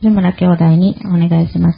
湯村兄弟にお願いします。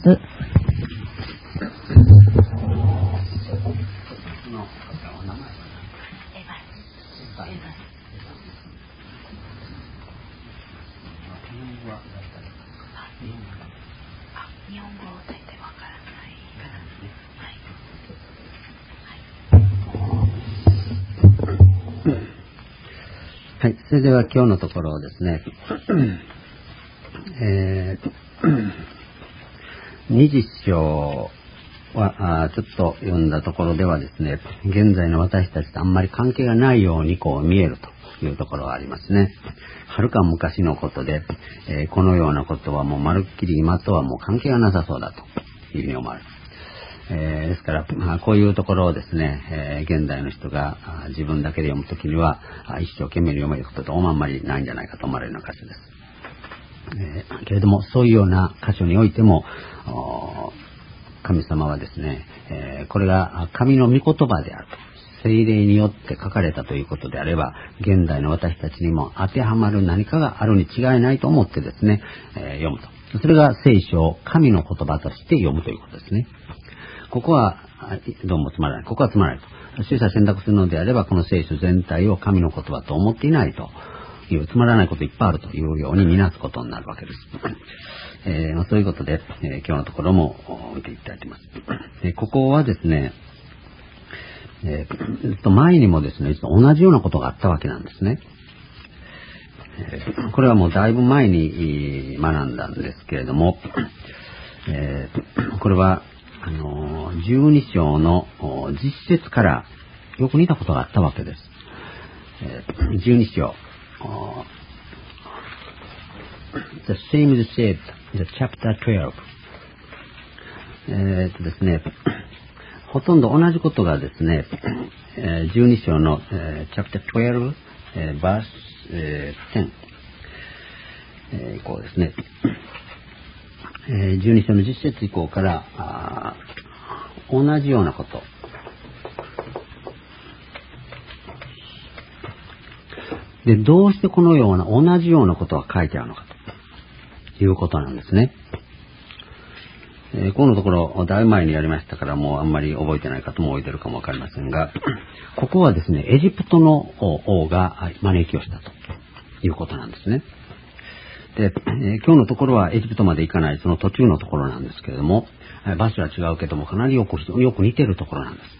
はい、それでは今日のところをですね、20章はちょっと読んだところではですね、現在の私たちとあんまり関係がないようにこう見えるというところがありますね。はるか昔のことで、このようなことはもうまるっきり今とはもう関係がなさそうだというふうに思われる。ですから、こういうところをですね、現代の人が自分だけで読むときには一生懸命に読めることとあんまりないんじゃないかと思われるような箇所です。けれどもそういうような箇所においても神様はですね、これが神の御言葉であると、聖霊によって書かれたということであれば、現代の私たちにも当てはまる何かがあるに違いないと思ってですね、読むと。それが聖書を神の言葉として読むということですね。ここはどうもつまらない。ここはつまらないと。取捨選択するのであれば、この聖書全体を神の言葉と思っていないという、つまらないこといっぱいあるというように見なすことになるわけです。そういうことで、今日のところも見ていきたいと思います。ここはですね、前にもですね、同じようなことがあったわけなんですね。これはもうだいぶ前に学んだんですけれども、これは12章の実節からよく似たことがあったわけです。12章The same is said in chapter 12。ですね、ほとんど同じことがですね、12章のchapter 12、verse 10以降ですね、12章の実節以降から同じようなことで、どうしてこのような同じようなことが書いてあるのかということなんですね。このところだいぶ前にやりましたから、もうあんまり覚えてない方も置いてるかもわかりませんが、ここはですね、エジプトの王が招きをしたということなんですね。で、今日のところはエジプトまで行かないその途中のところなんですけれども、場所は違うけどもかなりよく似ているところなんです。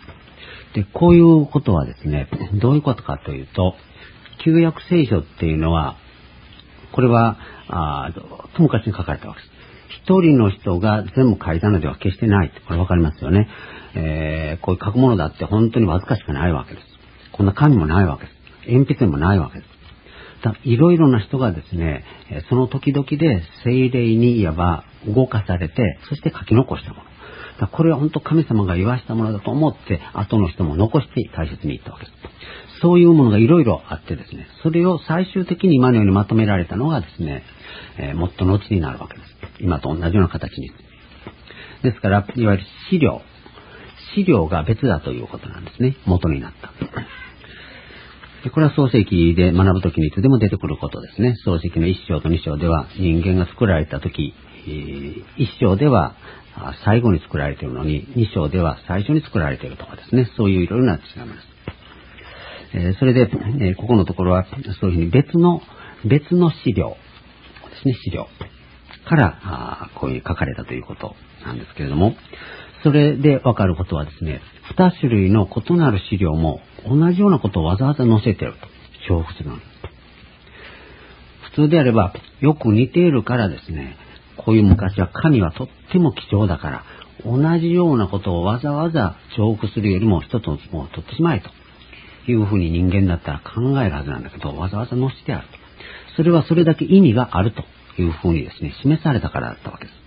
で、こういうことはですね、どういうことかというと、旧約聖書っていうのは、これはと昔に書かれたわけです。一人の人が全部書いたのでは決してない。これわかりますよね。こういう書くものだって本当にわずかしかないわけです。こんな紙もないわけです。鉛筆もないわけです。いろいろな人がですね、その時々で聖霊にいわば動かされて、そして書き残したもの。これは本当神様が言わしたものだと思って、後の人も残して大切に言ったわけです。そういうものがいろいろあってですね、それを最終的に今のようにまとめられたのがですね、もっと後になるわけです。今と同じような形に。ですから、いわゆる資料が別だということなんですね。元になった。で、これは創世記で学ぶときにいつでも出てくることですね。創世記の1章と2章では人間が作られたとき、1章では最後に作られているのに、2章では最初に作られているとかですね。そういういろいろな違います。それで、ここのところはそういうふうに別の資料ですね。資料からこういう書かれたということなんですけれども、それでわかることはですね、2種類の異なる資料も同じようなことをわざわざ載せていると重複するのです。普通であればよく似ているからですね、こういう昔は紙はとっても貴重だから同じようなことをわざわざ重複するよりも一つのものを取ってしまえというふうに人間だったら考えるはずなんだけど、わざわざ載せてあると。それはそれだけ意味があるというふうにですね、示されたからだったわけです。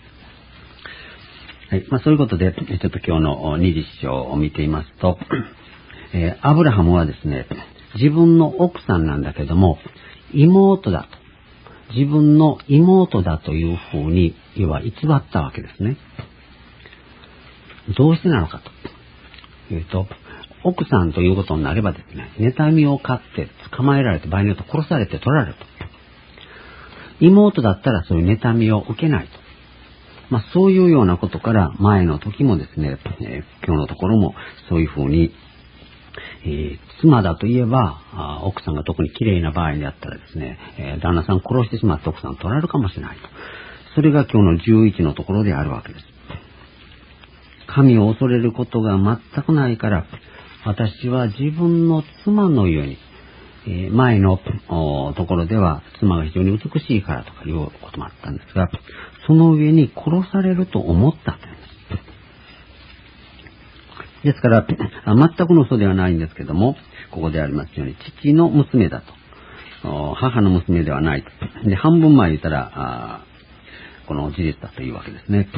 はい。そういうことで、ちょっと今日の20章を見ていますと、アブラハムはですね、自分の奥さんなんだけども、妹だと。自分の妹だというふうに、要は偽ったわけですね。どうしてなのかというと、奥さんということになればですね、妬みを買って捕まえられて、場合によって殺されて取られると。 妹だったらそういう妬みを受けないと。そういうようなことから前の時もですね、今日のところもそういうふうに、妻だといえば奥さんが特に綺麗な場合であったらですね、旦那さん殺してしまって奥さん取られるかもしれないと。それが今日の11のところであるわけです。神を恐れることが全くないから、私は自分の妻のように、前のところでは妻が非常に美しいからとかいうこともあったんですが、その上に殺されると思ったというんです。ですから、全くの嘘ではないんですけども、ここでありますように、父の娘だと。母の娘ではないと。で、半分前言ったら、この事実だというわけですね。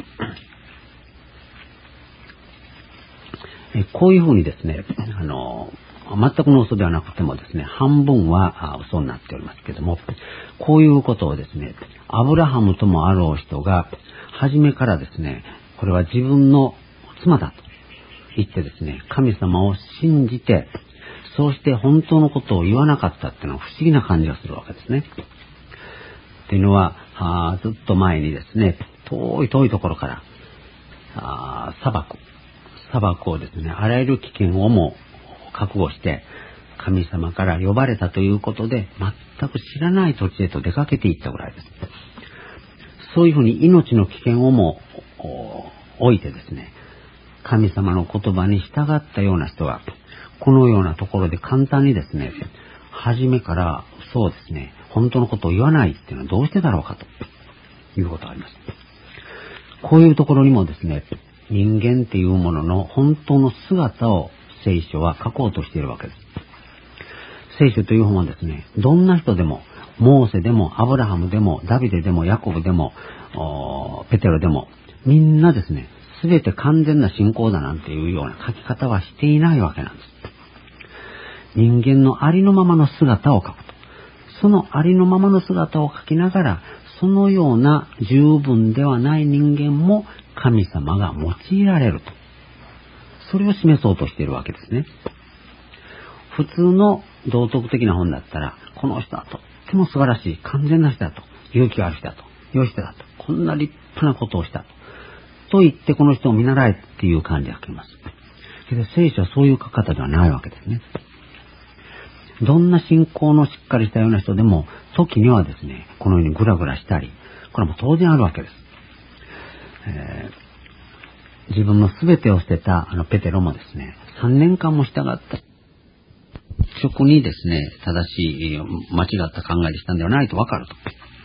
こういうふうにですね、全くの嘘ではなくてもですね、半分は嘘になっておりますけども、こういうことをですね、アブラハムともあろう人が、初めからですね、これは自分の妻だと言ってですね、神様を信じて、そうして本当のことを言わなかったっていうのは不思議な感じがするわけですね。っていうのは、ずっと前にですね、遠いところから、砂漠をですね、あらゆる危険をも覚悟して、神様から呼ばれたということで、全く知らない土地へと出かけていったぐらいです。そういうふうに命の危険をも置いてですね、神様の言葉に従ったような人は、このようなところで簡単にですね、初めからそうですね、本当のことを言わないっていうのはどうしてだろうかということがあります。こういうところにもですね、人間っていうものの本当の姿を聖書は書こうとしているわけです。聖書という本はですね、どんな人でも、モーセでも、アブラハムでも、ダビデでも、ヤコブでも、ペテロでも、みんなですね、すべて完全な信仰だなんていうような書き方はしていないわけなんです。人間のありのままの姿を書くと。そのありのままの姿を書きながら、そのような十分ではない人間も神様が用いられると。それを示そうとしているわけですね。普通の道徳的な本だったら、この人はとっても素晴らしい、完全な人だと、勇気がある人だと、良い人だと、こんな立派なことをしたと言ってこの人を見習えっていう感じが書きます。けど聖書はそういう書き方ではないわけですね。どんな信仰のしっかりしたような人でも、時にはですね、このようにグラグラしたり、これも当然あるわけです。自分の全てを捨てたペテロもですね、3年間も従った職にですね、正しい、間違った考えでしたんではないとわかると。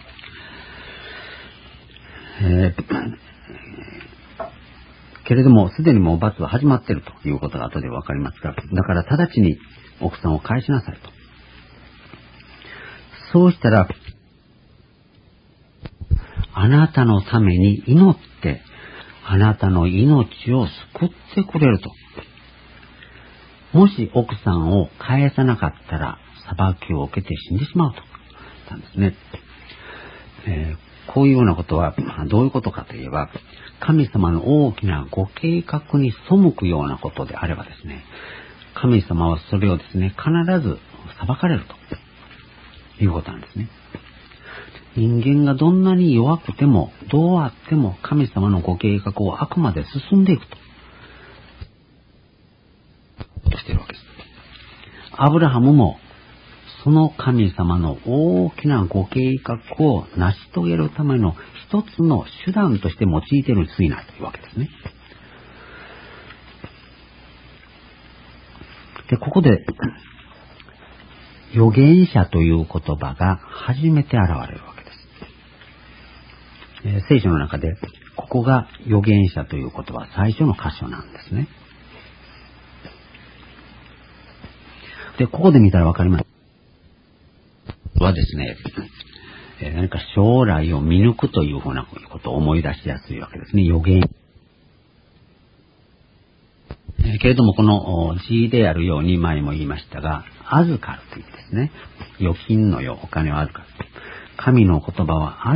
けれども、すでにもう罰は始まっているということが後でわかりますが、だから直ちに奥さんを返しなさいと。そうしたら、あなたのために祈って、あなたの命を救ってくれると。もし奥さんを返さなかったら、裁きを受けて死んでしまうと言ったんですね。こういうようなことはどういうことかといえば、神様の大きなご計画に背くようなことであればですね、神様はそれをですね、必ず裁かれるということなんですね。人間がどんなに弱くても、どうあっても神様のご計画をあくまで進んでいくとしているわけです。アブラハムもその神様の大きなご計画を成し遂げるための一つの手段として用いているに過ぎないというわけですね。で、ここで預言者という言葉が初めて現れるわけです。聖書の中でここが預言者という言葉最初の箇所なんですね。で、ここで見たらわかります。はですね、何か将来を見抜くというふうなことを思い出しやすいわけですね。預言。けれどもこの字であるように前も言いましたが、預かるという意味ですね。預金のよ、お金を預かる。神の言葉は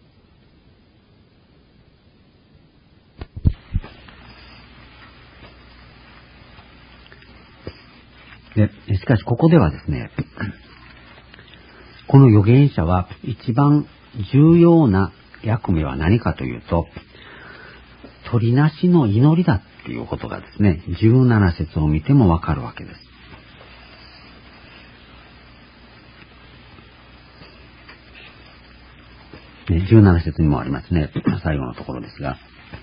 で、しかしここではですね、この預言者は一番重要な役目は何かというと、鳥なしの祈りだっていうことがですね、17節を見てもわかるわけです。17節にもありますね。最後のところですが。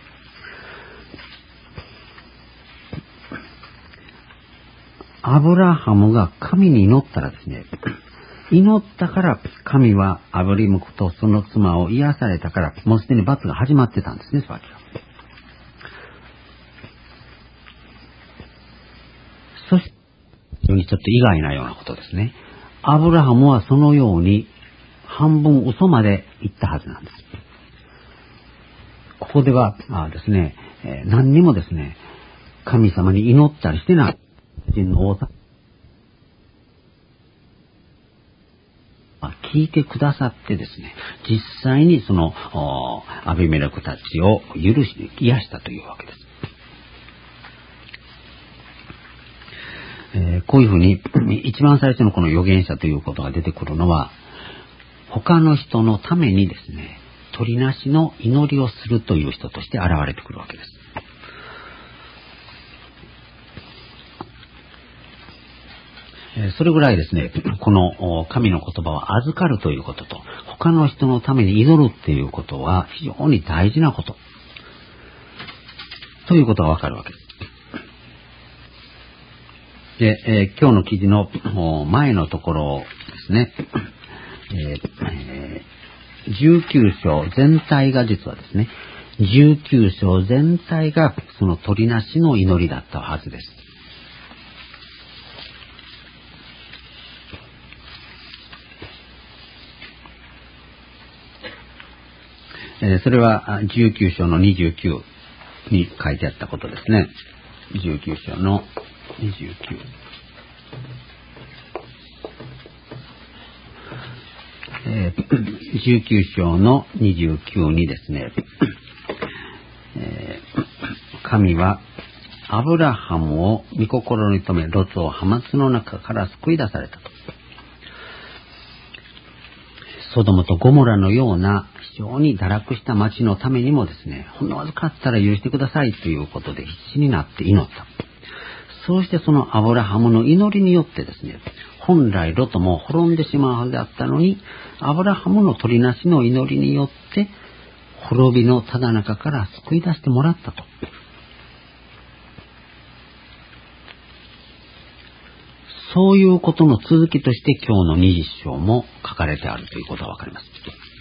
アブラハムが神に祈ったらですね、祈ったから神はアブリムとその妻を癒されたから、もうすでに罰が始まってたんですね、そっちは。そして、ちょっと意外なようなことですね。アブラハムはそのように半分嘘まで言ったはずなんです。ここではですね、何にもですね、神様に祈ったりしてない。人の王様聞いてくださってですね、実際にそのアビメレクたちを許し癒したというわけです。こういうふうに一番最初のこの預言者ということが出てくるのは、他の人のためにですね、鳥なしの祈りをするという人として現れてくるわけです。それぐらいですね、この神の言葉を預かるということと、他の人のために祈るっていうことは非常に大事なこと、ということがわかるわけです。で、今日の記事の前のところですね、19章全体が実はですね、19章全体がその鳥なしの祈りだったはずです。それは19章の29に書いてあったことですね。19章の29。19章の29にですね、神はアブラハムを御心に留め、ロツをハマツの中から救い出されたと。ソドムとゴモラのような非常に堕落した町のためにもですね、ほんのわずかったら許してくださいということで必死になって祈った。そうしてそのアブラハムの祈りによってですね、本来ロトも滅んでしまうはずだったのに、アブラハムの取りなしの祈りによって滅びのただ中から救い出してもらったと。そういうことの続きとして今日の20章も書かれてあるということがわかります。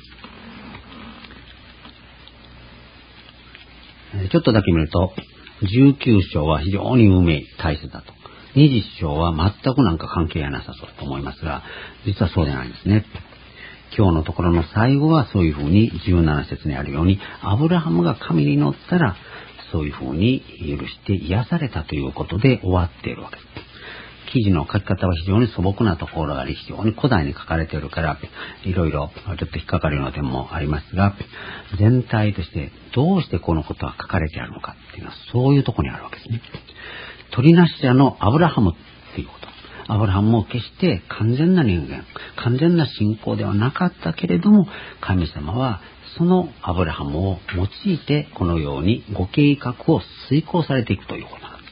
ちょっとだけ見ると、19章は非常に有名、大切だと。20章は全くなんか関係がなさそうと思いますが、実はそうではないんですね。今日のところの最後はそういうふうに17節にあるように、アブラハムが神に祈ったら、そういうふうに許して癒されたということで終わっているわけです。記事の書き方は非常に素朴なところがあり、非常に古代に書かれているから、いろいろちょっと引っかかるような点もありますが、全体としてどうしてこのことが書かれてあるのかっていうのはそういうところにあるわけですね。取りなし者のアブラハムっていうこと。アブラハムも決して完全な人間、完全な信仰ではなかったけれども、神様はそのアブラハムを用いてこのようにご計画を遂行されていくということなんです。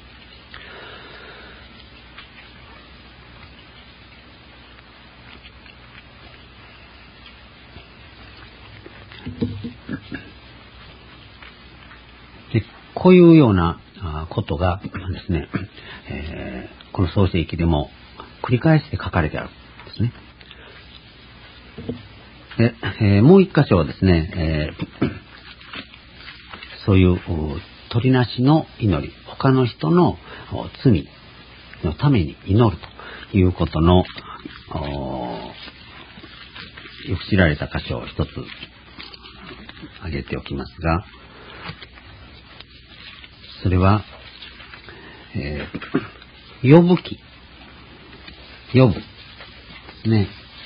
でこういうようなことがですね、この創世記でも繰り返して書かれてあるんですね。でもう一箇所はですね、そういう取りなしの祈り、他の人の罪のために祈るということのよく知られた箇所を一つ挙げておきますが、それは、ヨブ記。ヨブ。ね。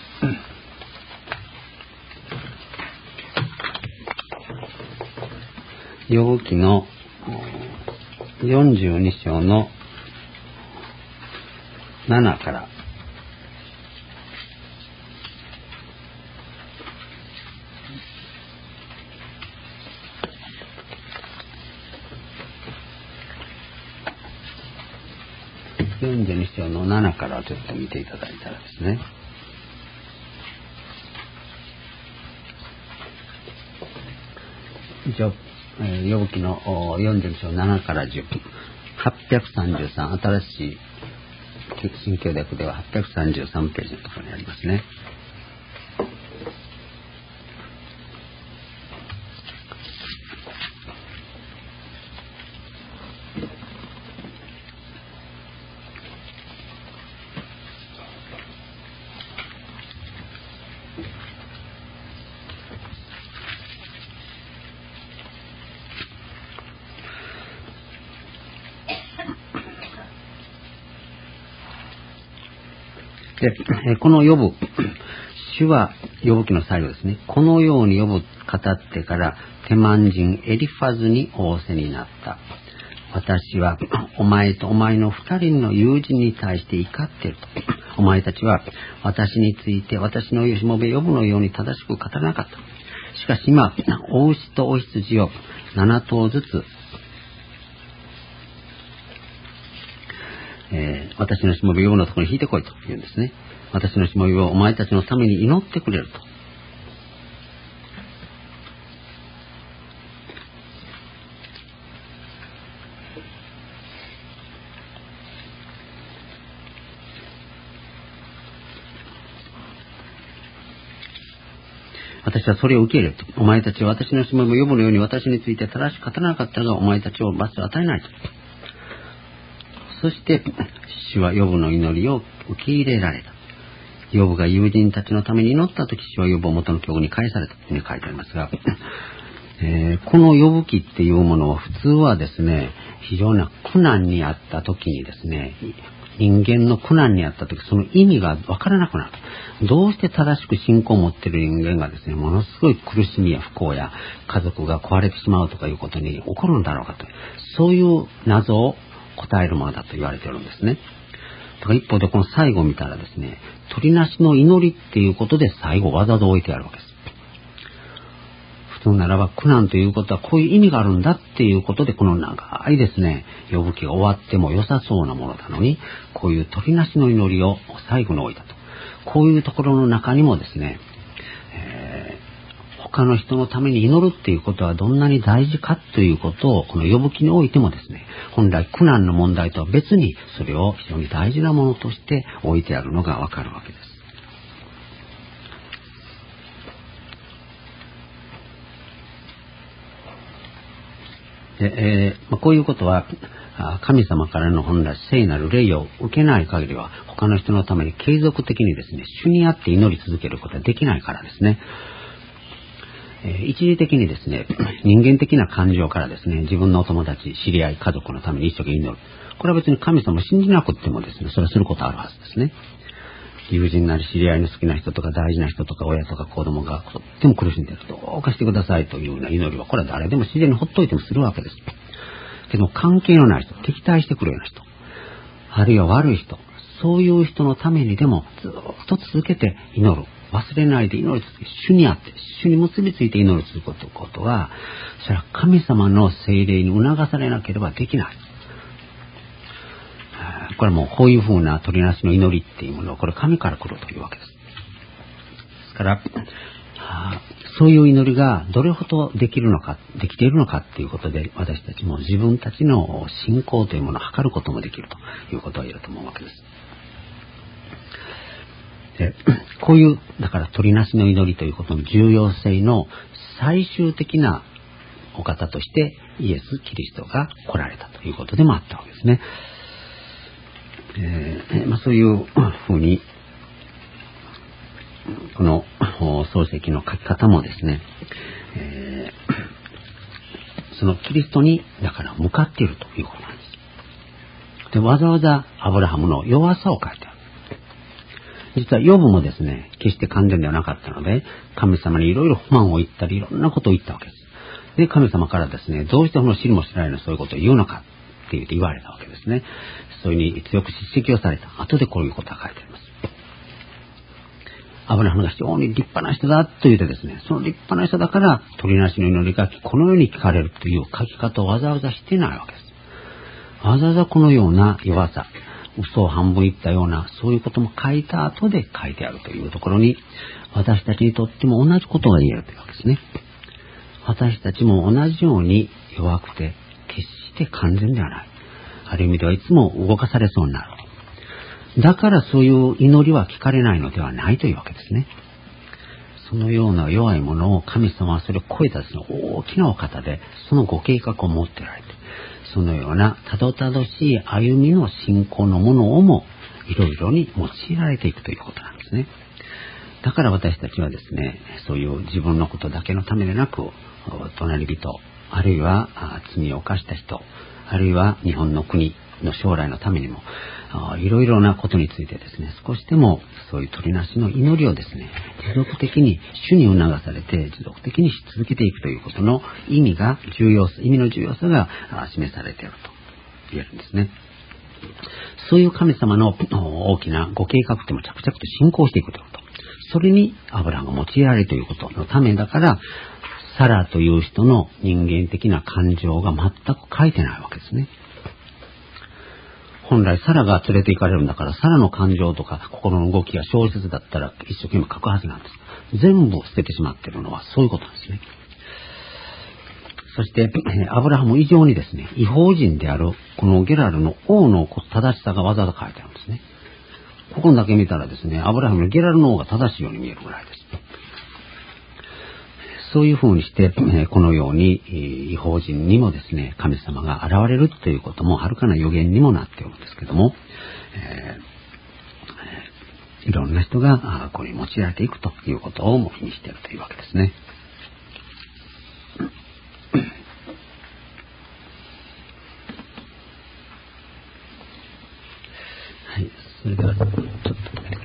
ヨブ記の42章の7から。 42章の7からちょっと見ていただいたらですね、ヨブ記の42章7から10、833、新しい新教訳では833ページのところにありますね。で、このヨブ、主はヨブ記の最後ですね。このようにヨブ語ってからテマン人エリファズに仰せになった。私はお前とお前の二人の友人に対して怒っていると。お前たちは私について私のしもべヨブのように正しく語らなかった。しかし今、お牛とお羊を7頭ずつ私のしもべヨブのところに引いてこいと言うんですね。私のしもべをお前たちのために祈ってくれると。私はそれを受け入れると。お前たちは私のしもべヨブのように私について正しく語らなかったが、お前たちを罰を与えないと。そして主はヨブの祈りを受け入れられた。ヨブが友人たちのために祈ったとき、主はヨブを元の境遇に返されたと書いてありますが、このヨブ記っていうものは普通はですね、非常な苦難にあったときにですね、人間の苦難にあったとき、その意味がわからなくなる。どうして正しく信仰を持っている人間がですね、ものすごい苦しみや不幸や家族が壊れてしまうとかいうことに起こるんだろうかと。そういう謎を答えるものだと言われているんですね。だから一方でこの最後を見たらですね、取りなしの祈りっていうことで最後わざと置いてあるわけです。普通ならば苦難ということはこういう意味があるんだっていうことで、この長いですね、ヨブ記が終わっても良さそうなものなのに、こういう取りなしの祈りを最後に置いたと。こういうところの中にもですね、他の人のために祈るっていうことはどんなに大事かということを、このヨブ記においてもですね、本来苦難の問題とは別にそれを非常に大事なものとして置いてあるのがわかるわけです。でこういうことは神様からの本来聖なる霊を受けない限りは他の人のために継続的にですね、主にあって祈り続けることはできないからですね。一時的にですね、人間的な感情からですね、自分のお友達、知り合い、家族のために一生懸命祈る。これは別に神様を信じなくてもですね、それはすることあるはずですね。友人なり知り合いの好きな人とか大事な人とか親とか子供がとっても苦しんでいる。どうかしてくださいというような祈りは、これは誰でも自然にほっといてもするわけです。けど関係のない人、敵対してくるような人、あるいは悪い人、そういう人のためにでもずっと続けて祈る。忘れないで祈り続け、主にあって、主に結びついて祈り続けることは、それは神様の聖霊に促されなければできない。これはもうこういうふうな取りなしの祈りっていうものは、これ神から来るというわけです。ですから、そういう祈りがどれほどできるのか、できているのかっていうことで、私たちも自分たちの信仰というものを測ることもできるということが言えると思うわけです。でこういうだから取りなしの祈りということの重要性の最終的なお方としてイエス・キリストが来られたということでもあったわけですね。そういうふうにこの漱石の書き方もですね、そのキリストにだから向かっているということなんです。でわざわざアブラハムの弱さを書いてある。実はヨブもですね、決して完全ではなかったので、神様にいろいろ不満を言ったり、いろんなことを言ったわけです。で、神様からですね、どうしてこの知りも知らないのそういうことを言うのかって言われたわけですね。それに強く叱責をされた。後でこういうことが書いてあります。アブラハムが非常に立派な人だと言ってですね、その立派な人だから取りなしの祈りがこのように聞かれるという書き方をわざわざしてないわけです。わざわざこのような弱さ、 嘘を半分言ったような、そういうことも書いた後で書いてあるというところに、私たちにとっても同じことが言えるというわけですね。私たちも同じように弱くて、決して完全ではない。ある意味ではいつも動かされそうになる。だからそういう祈りは聞かれないのではないというわけですね。そのような弱いものを神様はそれを超えたですね、大きなお方で、そのご計画を持っておられて、そのようなたどたどしい歩みの信仰のものをもいろいろに用いられていくということなんですね。だから私たちはですね、そういう自分のことだけのためでなく、隣人、あるいは罪を犯した人、あるいは日本の国の将来のためにも、いろいろなことについてですね、少しでもそういう取りなしの祈りをですね、持続的に主に促されて持続的にし続けていくということの意味の重要さが示されていると言えるんですね。そういう神様の大きなご計画というのを着々と進行していくということ。それにアブラハムが用いられるということのためだから、サラという人の人間的な感情が全く書いてないわけですね。本来サラが連れて行かれるんだから、サラの感情とか心の動きが小説だったら一生懸命書くはずなんです。全部捨ててしまっているのはそういうことなんですね。そしてアブラハム以上にですね、異邦人であるこのゲラルの王の正しさがわざわざ書いてあるんですね。ここだけ見たらですね、アブラハムのゲラルの王が正しいように見えるぐらいです。そういうふうにして、このように異邦人にもですね、神様が現れるということもはるかな予言にもなっているんですけども、いろんな人がこれに用いられていくということをも意味しているというわけですね。はい、それではちょっと